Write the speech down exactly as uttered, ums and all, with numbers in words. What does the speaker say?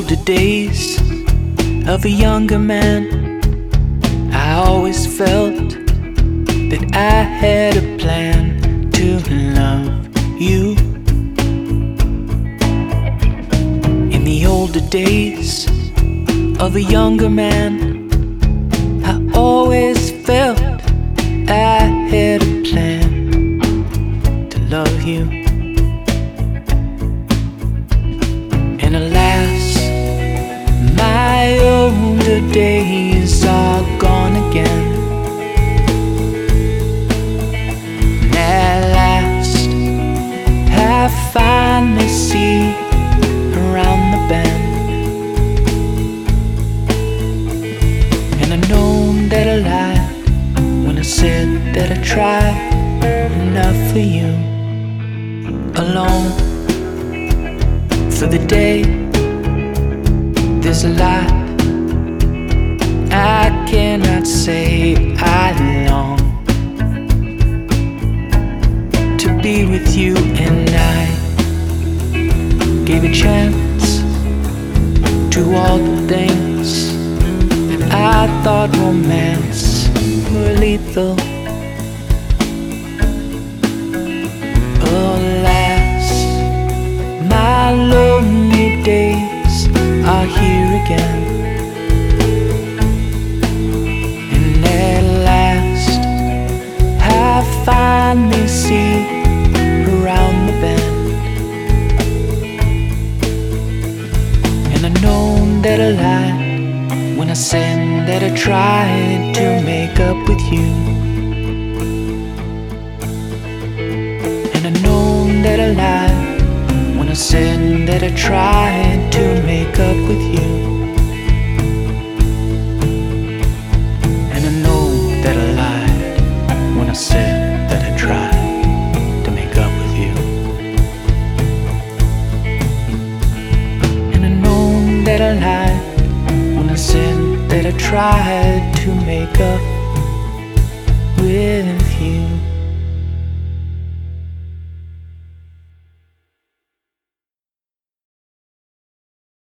older days of a younger man, I always felt that I had a plan to love you. In the older days of a younger man, I always felt I had a plan to love you. And alas, my older days are gone again. And at last, I finally see around the bend. And I know that I lied when I said that I tried enough for you. Alone for the day, there's a lot I cannot say. I long to be with you, and I gave a chance to all the things that I thought romance were lethal. Alas, my lonely days are here again. And at last, I finally see around the bend. And I know that I lied when I said that I tried to make up with you. And I know that I lied when I said that I tried to make up with you. And I know that I lied when I said that I tried to make up with you. And I know that I lied when I said that I tried to make up with you.